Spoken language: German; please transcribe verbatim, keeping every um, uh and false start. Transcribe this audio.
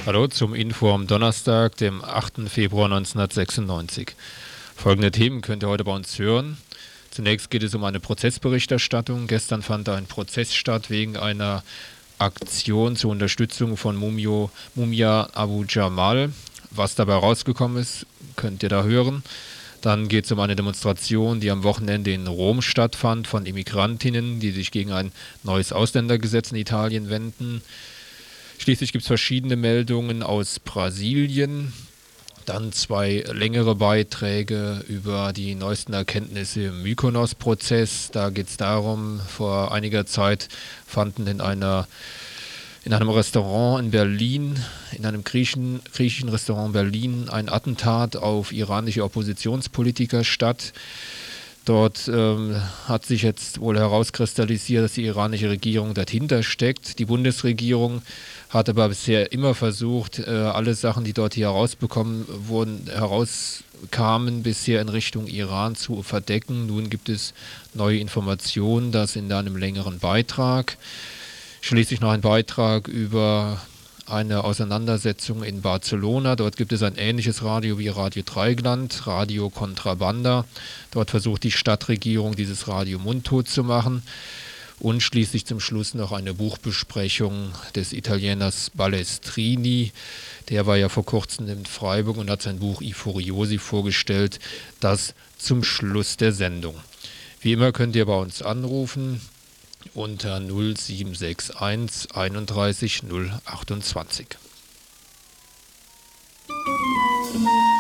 Hallo zum Info am Donnerstag, dem achten Februar neunzehnhundertsechsundneunzig. Folgende Themen könnt ihr heute bei uns hören. Zunächst geht es um eine Prozessberichterstattung. Gestern fand ein Prozess statt wegen einer Aktion zur Unterstützung von Mumio, Mumia Abu Jamal. Was dabei rausgekommen ist, könnt ihr da hören. Dann geht es um eine Demonstration, die am Wochenende in Rom stattfand, von Immigrantinnen, die sich gegen ein neues Ausländergesetz in Italien wenden. Schließlich gibt es verschiedene Meldungen aus Brasilien. Dann zwei längere Beiträge über die neuesten Erkenntnisse im Mykonos-Prozess. Da geht es darum, vor einiger Zeit fanden in einer in einem Restaurant in Berlin, in einem griechischen, griechischen Restaurant in Berlin, ein Attentat auf iranische Oppositionspolitiker statt. Dort ähm, hat sich jetzt wohl herauskristallisiert, dass die iranische Regierung dahinter steckt. Die Bundesregierung hat aber bisher immer versucht, äh, alle Sachen, die dort hier herausbekommen wurden, herauskamen, bisher in Richtung Iran zu verdecken. Nun gibt es neue Informationen, das in einem längeren Beitrag. Schließlich noch ein Beitrag über eine Auseinandersetzung in Barcelona. Dort gibt es ein ähnliches Radio wie Radio Dreigland, Radio Contrabanda. Dort versucht die Stadtregierung, dieses Radio mundtot zu machen. Und schließlich zum Schluss noch eine Buchbesprechung des Italieners Balestrini. Der war ja vor kurzem in Freiburg und hat sein Buch I Furiosi vorgestellt. Das zum Schluss der Sendung. Wie immer könnt ihr bei uns anrufen unter null sieben sechs eins einunddreißig null achtundzwanzig.